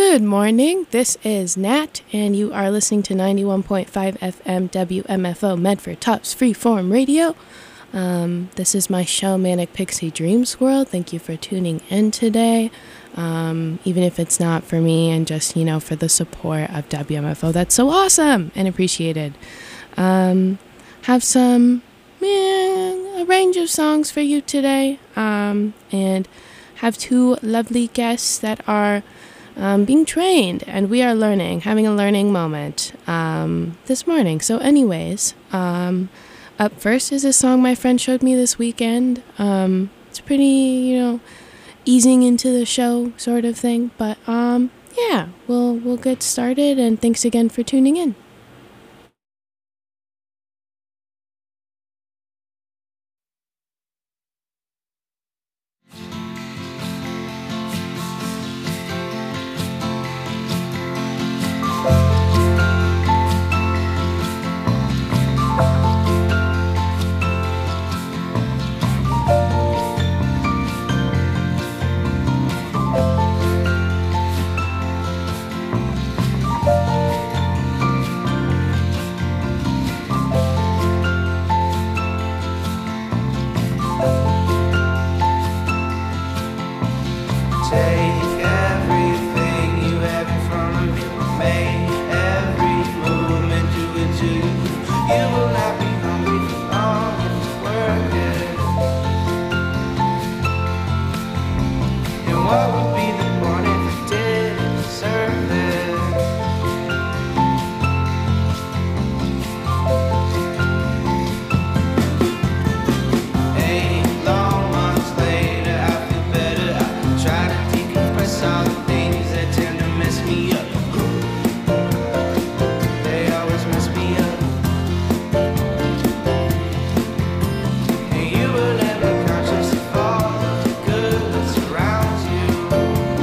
Good morning. This is Nat, and you are listening to 91.5 FM WMFO Medford Tops Freeform Radio. This is my show, Manic Pixie Dream Squirrel. Thank you for tuning in today. Even if it's not for me and just, for the support of WMFO. That's so awesome and appreciated. Have a range of songs for you today. And have two lovely guests that are being trained, and we are having a learning moment this morning. So anyways, up first is a song my friend showed me this weekend. It's pretty, easing into the show sort of thing, but yeah, we'll get started, and thanks again for tuning in. You will never conscious of all the good that surrounds you.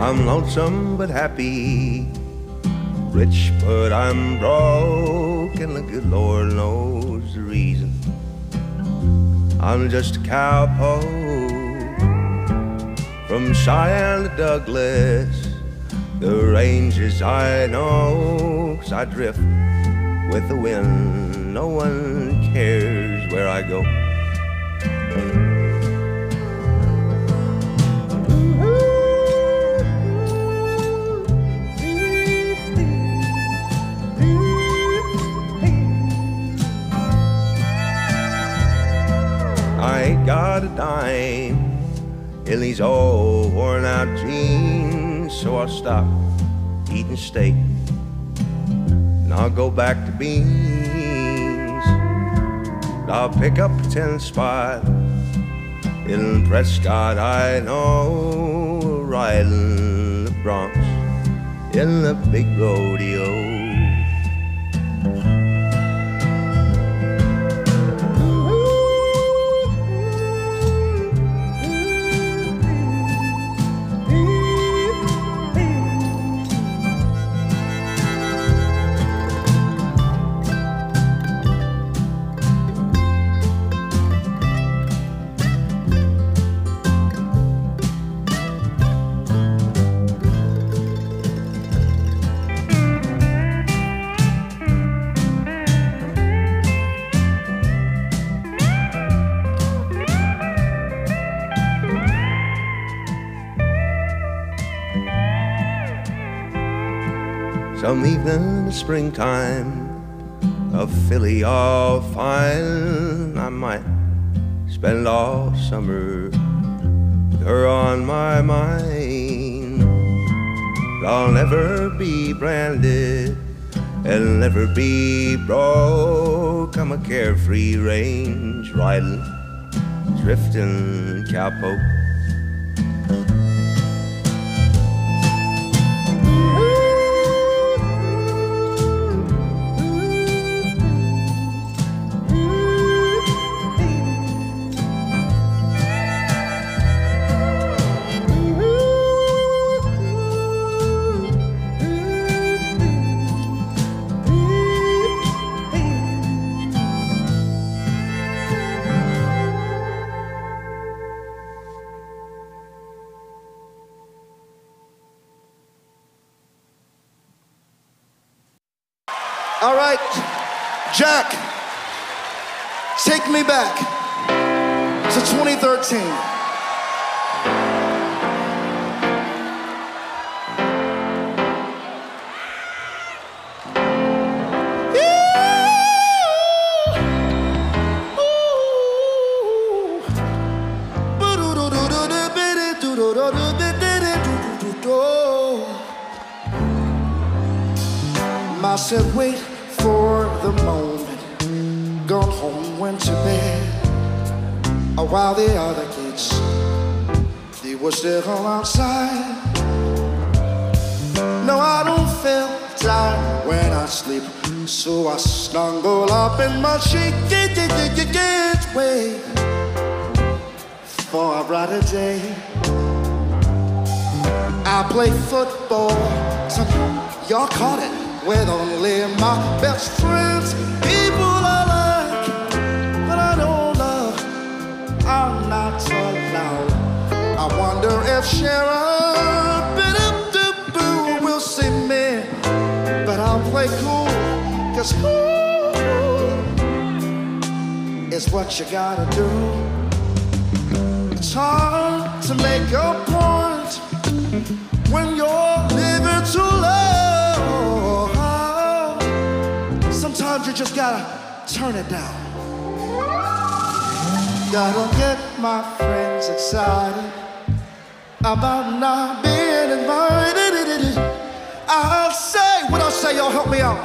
I'm lonesome but happy, rich but I'm broke, and the good Lord knows the reason. I'm just a cowpoke from Cheyenne to Douglas, the ranges I know, 'cause I drift with the wind, no one cares where I go. I ain't got a dime in these old worn out jeans, so I'll stop eating steak and I'll go back to beans. I'll pick up a 10 spot in Prescott, I know, riding the broncs in the big rodeo. Some evening in the springtime, a filly all fine, I might spend all summer with her on my mind. But I'll never be branded and never be broke. I'm a carefree range riding, drifting cowpoke. All right, Jack, take me back to 2013. I said, wait for the moment, gone home, went to bed, while the other kids, they were still outside. No, I don't feel tired when I sleep, so I snuggle up in my sheet, wait for a brighter day. I play football, so y'all caught it, with only my best friends, people I like, but I don't love, I'm not allowed. I wonder if Sharon will see me, but I'll play cool, 'cause cool is what you gotta do. It's hard to make a point when you're living too low. Sometimes you just gotta turn it down. Gotta get my friends excited about not being invited. I'll say what I'll say, y'all help me out.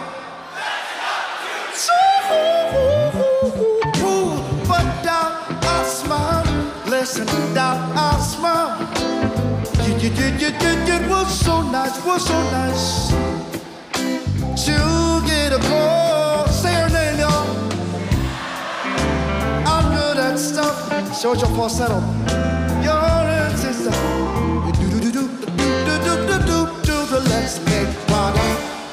But down I smile, listen, down I smile. It was so nice, to get a call, say her name, y'all. I'm good at stuff, show your falsetto. You're into stuff. let's make water.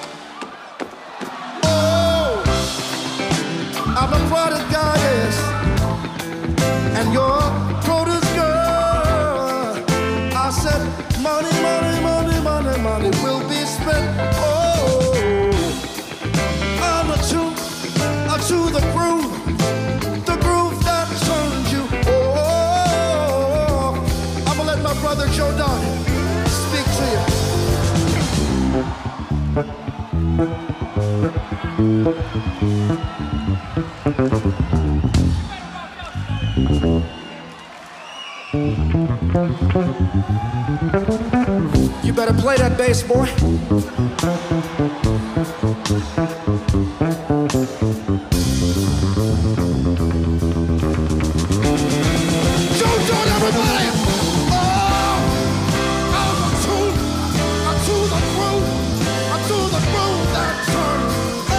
Oh, I'm a prodigal, and your produce girl. I said, money, money, money, money, money will be spent. Oh, I'm a to the groove that turns you. Oh, I'm gonna let my brother Joe Don speak to you. You better play that bass, boy. Everybody! Oh, I'm a to the groove that turns.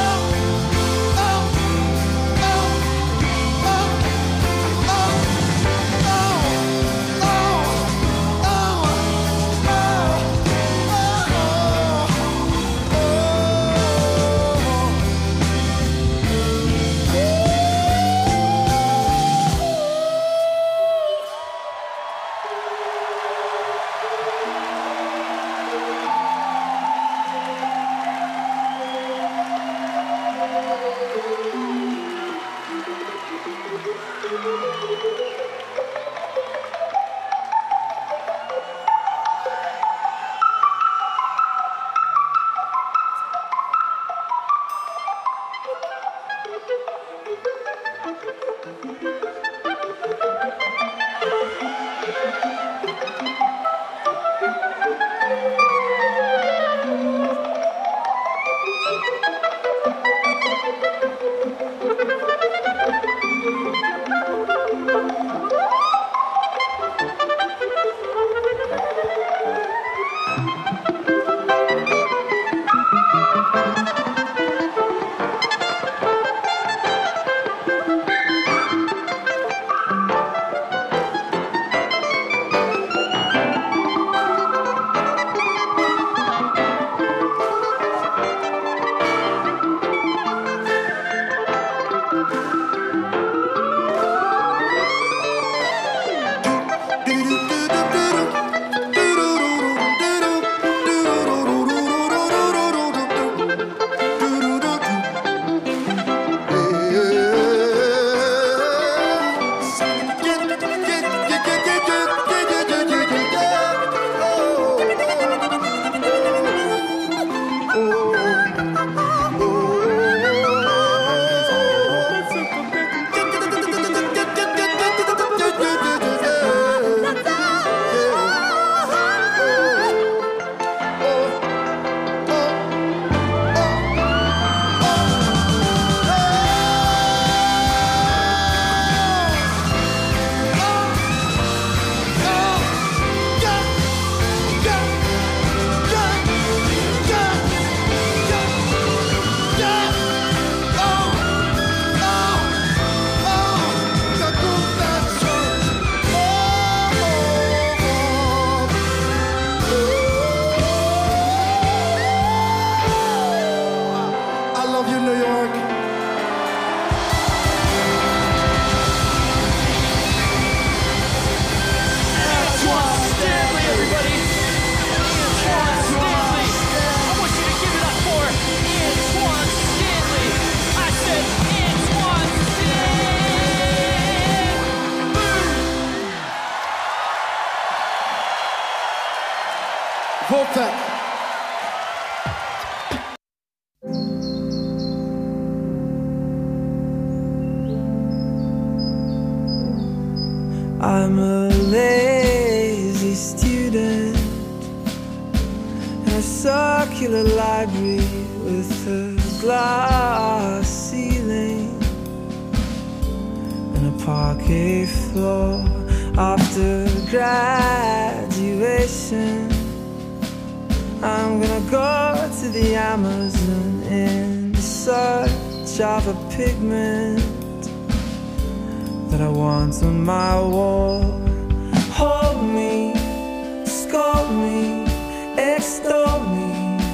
Volta. I'm a lazy student in a circular library with a glass ceiling and a parquet floor. After graduation, I'm gonna go to the Amazon in search of a pigment that I want on my wall. Hold me, scold me, extol me,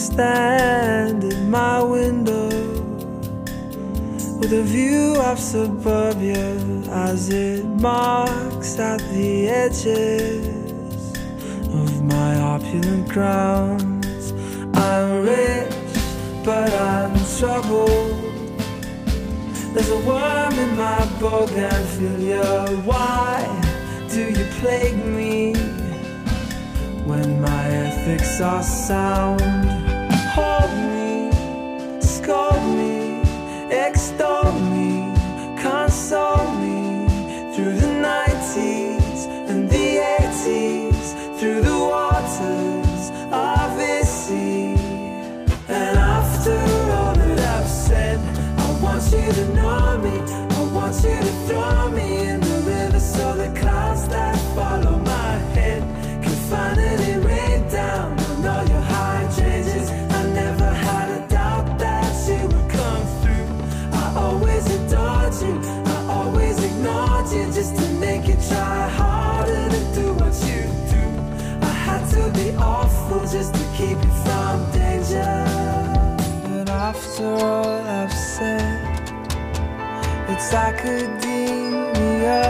stand at my window with a view of suburbia as it marks at the edges of my opulent grounds. I'm rich, but I'm troubled. There's a worm in my bougainvillea. Why do you plague me when my ethics are sound? Hold me, scold me, extol me, console me through the 90s and the 80s, through the waters of this sea. And after all that I've said, I want you to know me, I want you to throw me in the river so the clouds that follow my head can finally rain down on all your hydrangeas. I never had a doubt that you would come through. I always adored you, I always ignored you just to make you try harder to do what you do. I had to be awful just to keep you from danger. But after all I've said, it's academia.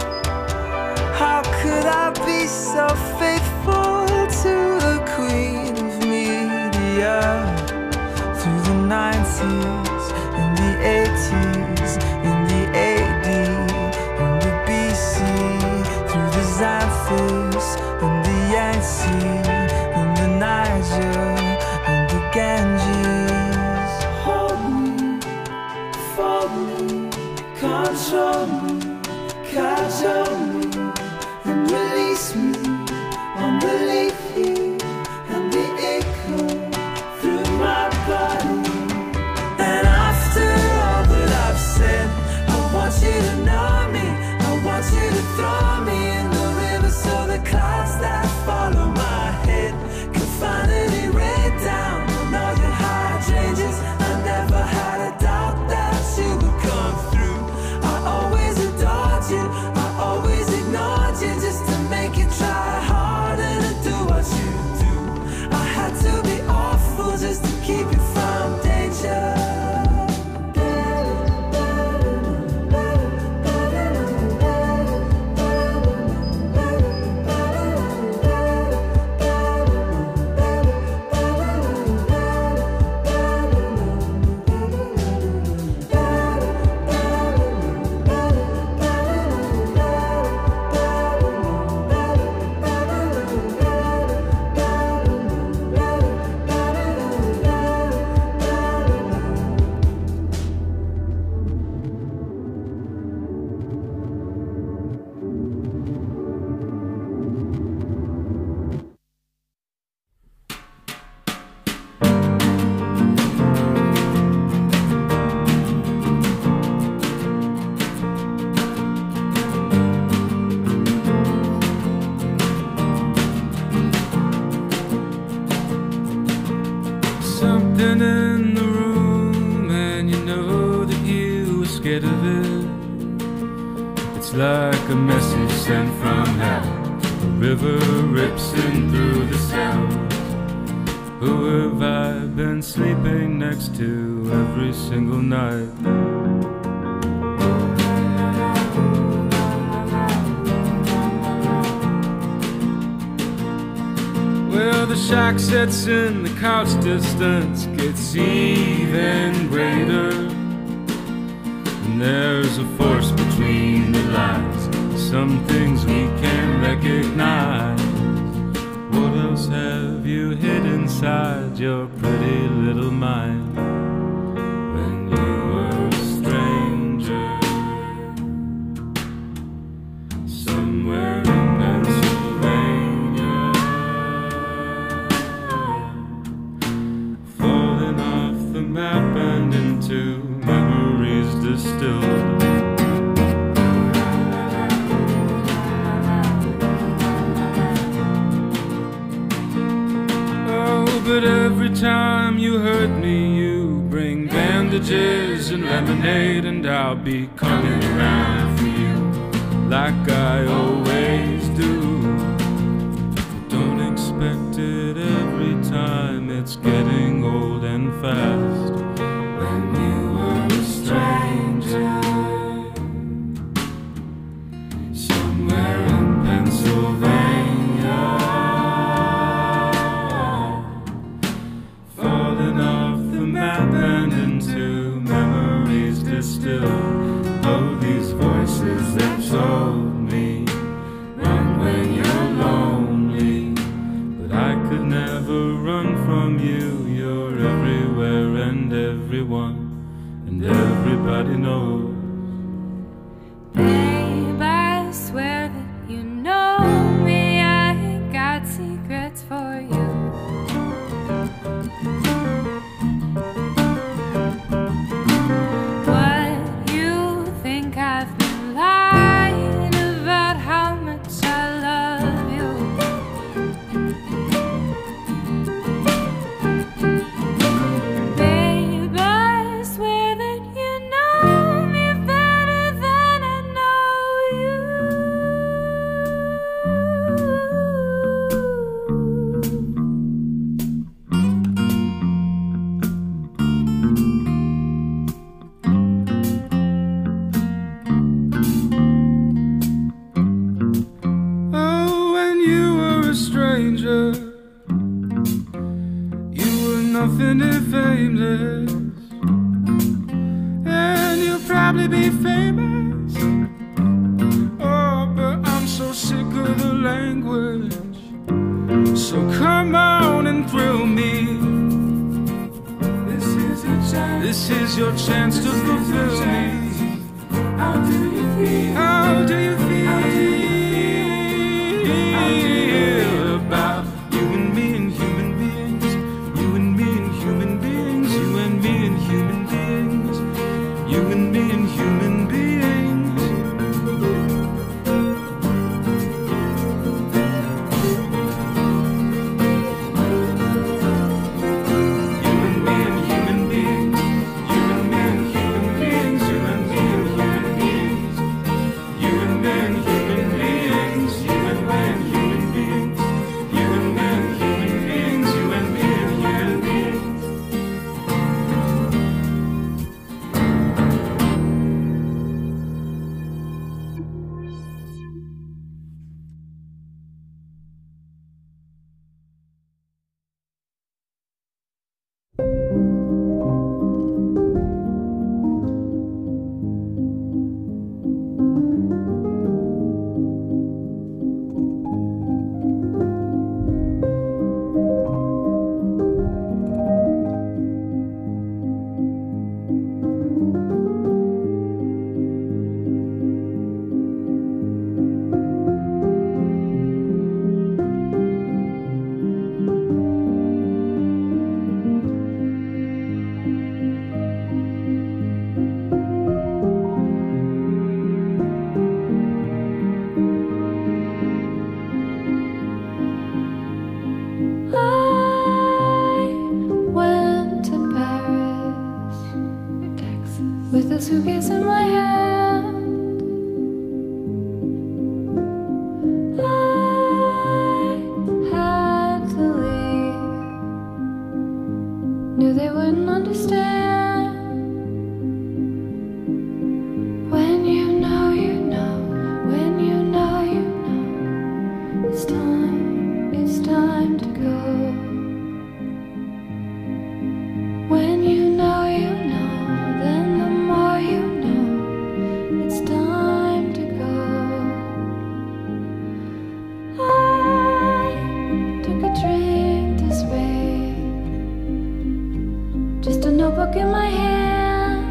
How could I be so faithful to the queen of media? Through the 90s, in the 80s, in the AD, in the BC, through the Xanthus, in the Yangtze, in the Niger, and the Ganges. Hold me, fold me, control me, cajole me, and release me on the leafy and the echo through my body. And after all that I've said, I want you to know me, I want you to throw me in the river so the clouds that follow my head can finally rain down on all your hydrangeas. I never had a doubt that you would come through. I always adored you, I always ignored you just to make you try harder to do what you do. I had to be awful just to keep you from danger. Something in the room, and you know that you were scared of it. It's like a message sent from hell. A river rips in through the cells. Who have I been sleeping next to every single night? Well, the shock sets in, the couch distance gets even greater. And there's a force between the lines, some things we can't recognize. What else have you hid inside your pretty little mind when you were a stranger somewhere in Pennsylvania, falling off the map and into memories distilled? But every time you hurt me, you bring bandages and lemonade, and I'll be coming around for you like I always do. Don't expect it every time. it's getting old and fast. When you were a stranger, somewhere in Pennsylvania, falling off the map and into memories distilled. Oh, these voices that told me, run when you're lonely. But I could never run from you. You're everywhere and everyone and everybody knows. Babe, I swear that you know me. I ain't got secrets for you. What you think I've been lying about how much I love you? Babe, I swear that you know me better than I know you. Oh, when you were a stranger, you were nothing if aimless, and you'll probably be famous. Oh, but I'm so sick of the language, so come on and thrill me. This is your chance to fulfill me. How do you feel? How do you feel about you and me and human beings? You and me and human beings. You and me and human beings. You and me and human beings. You and me and human beings. You and me and human beings. You and me and human beings. You and me and human beings. You and me and human beings. You and me and human beings. You and me and human beings. I went to Paris, Texas, with a suitcase in my hand. I had to leave, knew they wouldn't understand. When you know, you know. When you know, you know. It's time to go. When you know, then the more you know, it's time to go. I took a drink this way, just a notebook in my hand,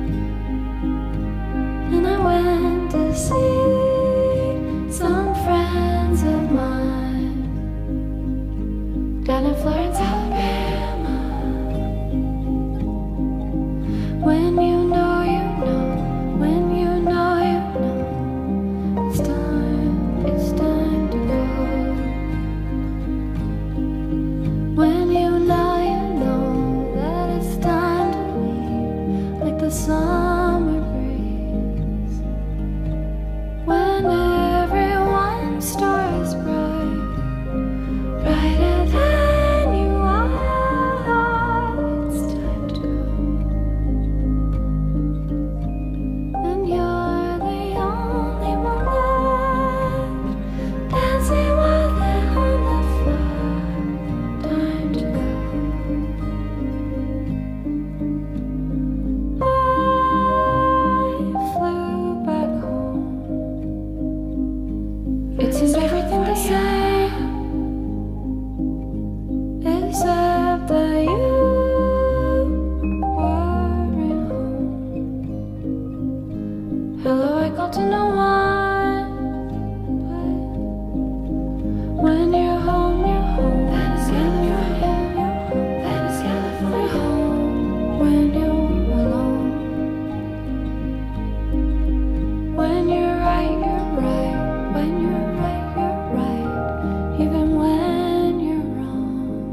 and I went to see some friends of mine down in Florence, Alabama. When you know, you know. When you know, you know. It's time to go. When you know that it's time to leave, like the summer breeze. although I got to know why. But when you're home, you're home. Venice, California. Venice, California. Home when you're alone. When you're right, you're right. When you're right, you're right. Even when you're wrong.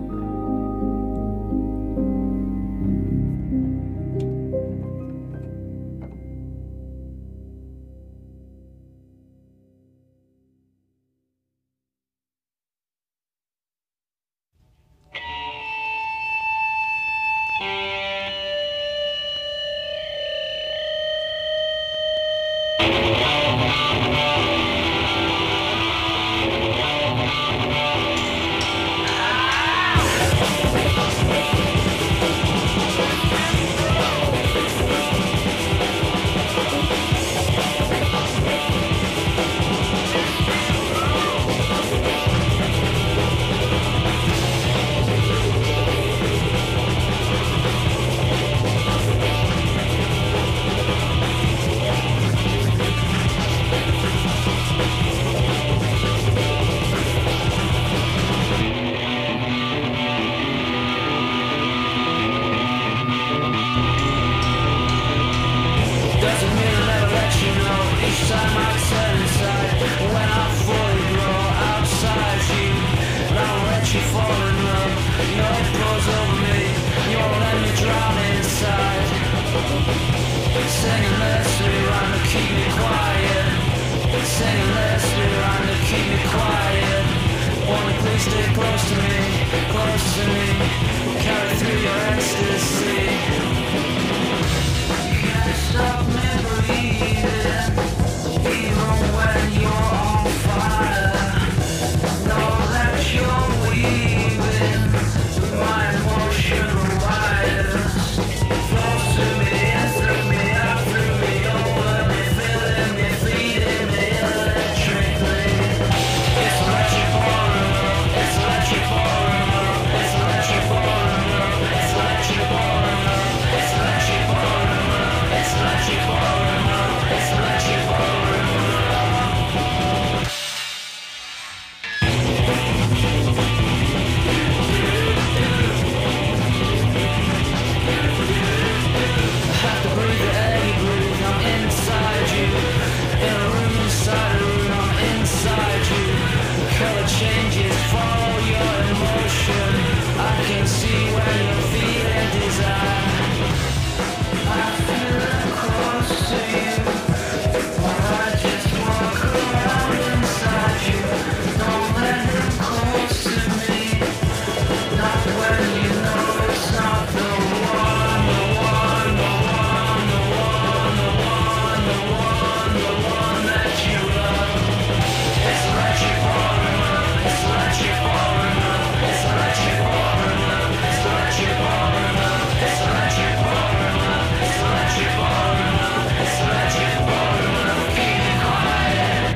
Doesn't mean I'll never let you know. Each time I turn inside, when I fully grow outside you, I won't let you fall in love. You know it pours over me, you won't let me drown inside. Singing Leslie rhyme to keep me quiet. Singing Leslie rhyme to keep me quiet. Wanna please stay close to me, close to me. Carry through your ecstasy. Stop me breathing, even when you're on fire. Know that you're weaving my emotional wires. Flow to me and through me, out through me, over me, filling me, feeding me electrically. It's electric horror, it's electric horror, it's electric horror, it's electric horror, it's electric horror. It's electric horror, it's electric horror. I have to breathe the air you breathe, I'm inside you. In a room inside a room, I'm inside you. The color changes, follow your emotion. I can see when you're feeling desire. I feel close to you, or I just walk around inside you. Don't let him close to me, not when you know it's not the one, the one, the one, the one, the one, the one, the one that you love. It's electric horror, it's electric horror, it's electric horror, it's electric horror, it's electric horror. It's electric horror, it's electric horror, keep me quiet.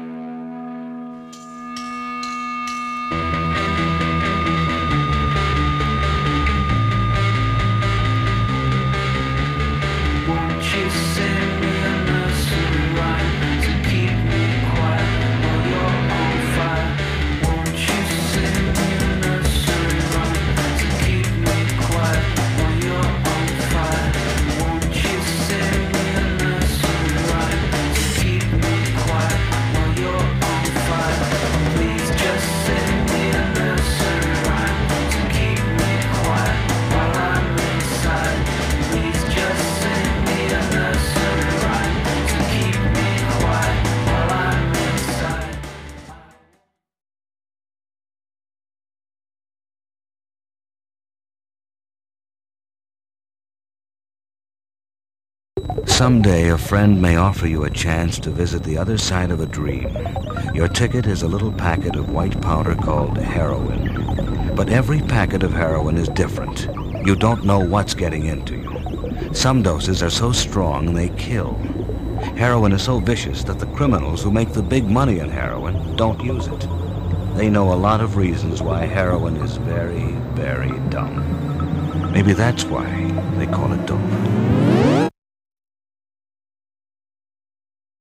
Won't you sing me a nursery rhyme to keep me quiet while you're on fire? Won't you sing me a nursery rhyme to keep me quiet while you're on fire? Won't you sing me a nursery rhyme to keep me quiet while you're on fire? Please just sing me a nursery rhyme to keep me quiet while I'm inside. Please just sing me a nursery rhyme to keep me quiet while I'm inside. Someday a friend may offer you a chance to visit the other side of a dream. Your ticket is a little packet of white powder called heroin. But every packet of heroin is different. You don't know what's getting into you. Some doses are so strong they kill. Heroin is so vicious that the criminals who make the big money in heroin don't use it. They know a lot of reasons why heroin is very, very dumb. Maybe that's why they call it dope.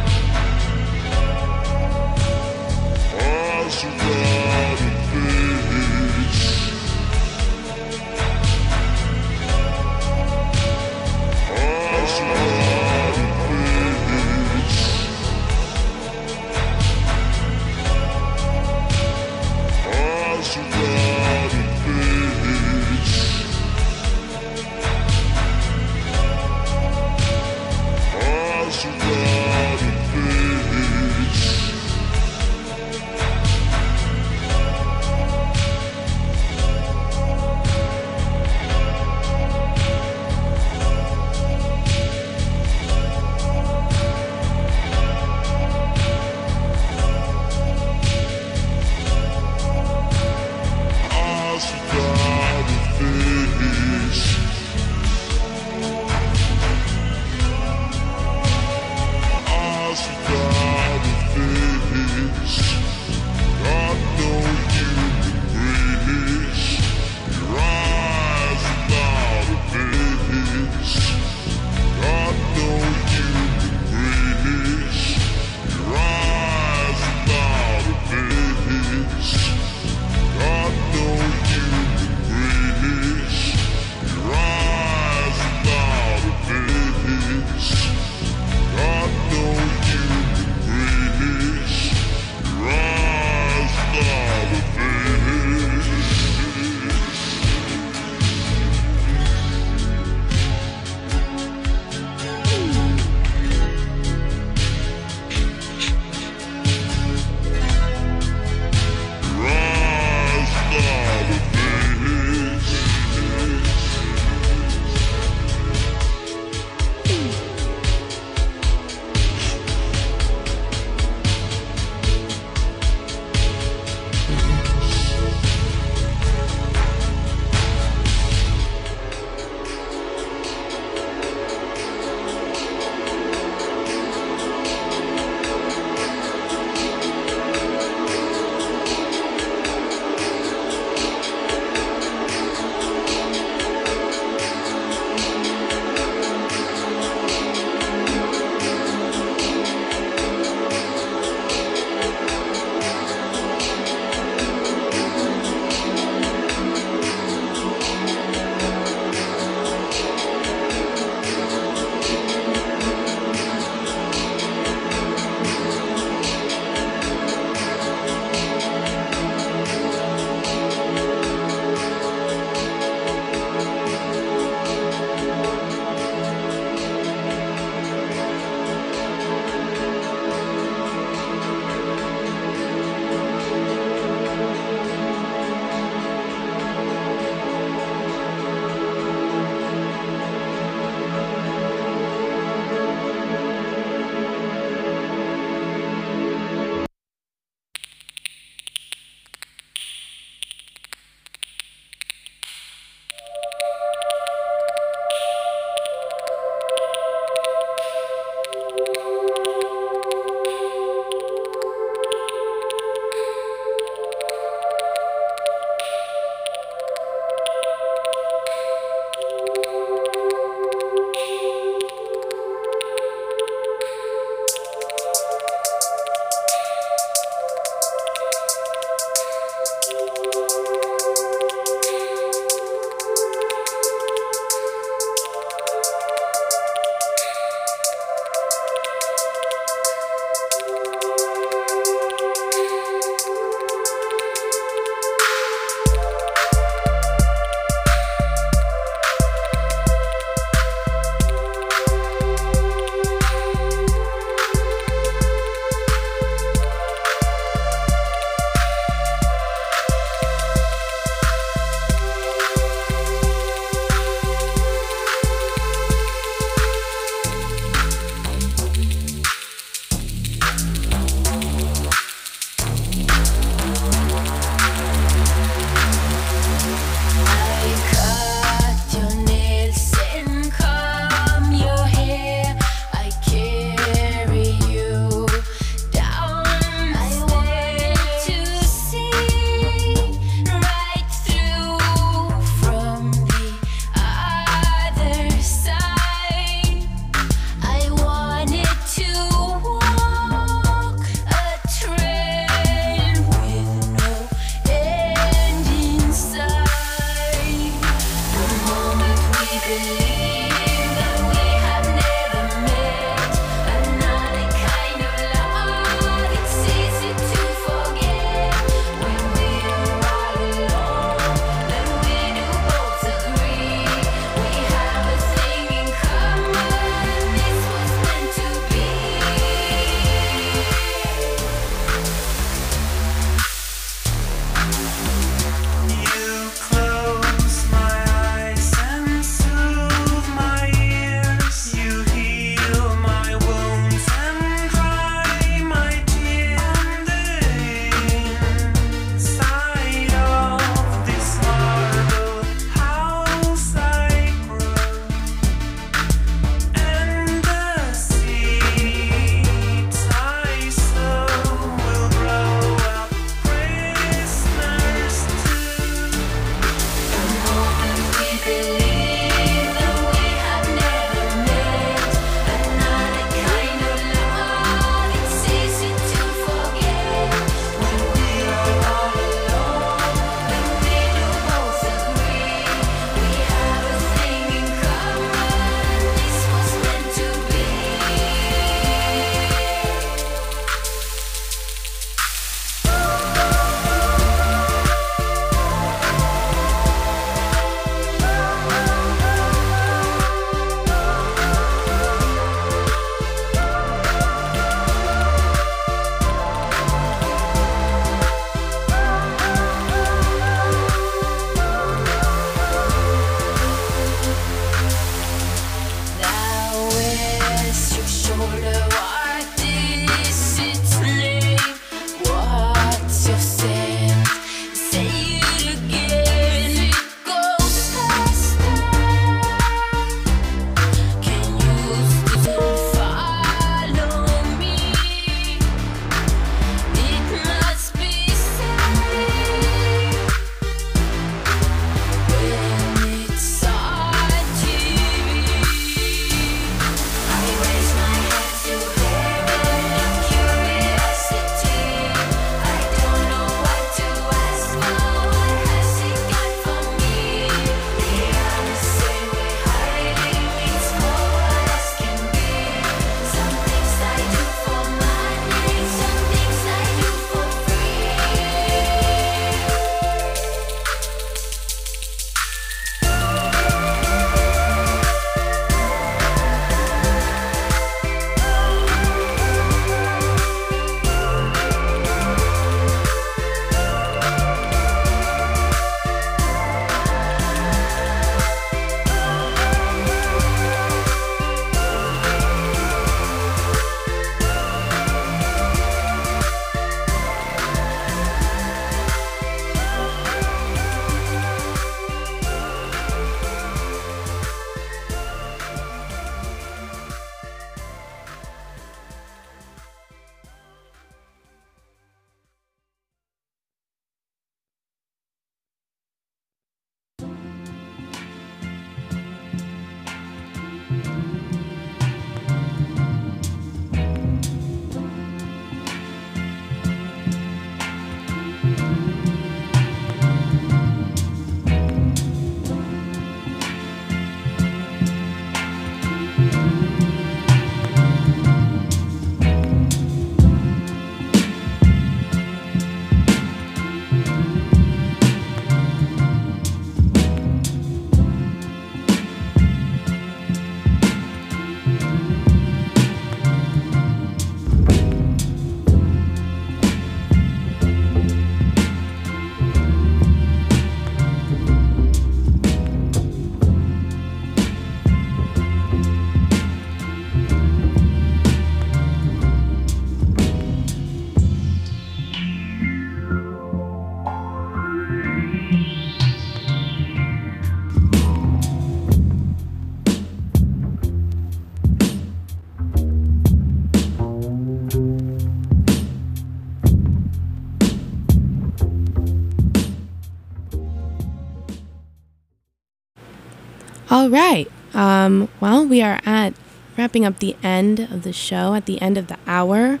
All right. Well, we are at wrapping up the end of the show, at the end of the hour.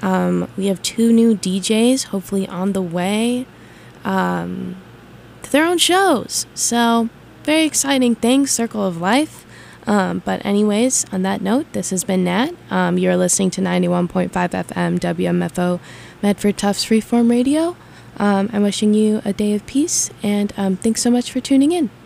We have 2 new DJs, hopefully on the way, to their own shows. So, very exciting thing, Circle of Life. But anyways, on that note, this has been Nat. You're listening to 91.5 FM WMFO Medford Tufts Freeform Radio. I'm wishing you a day of peace, and thanks so much for tuning in.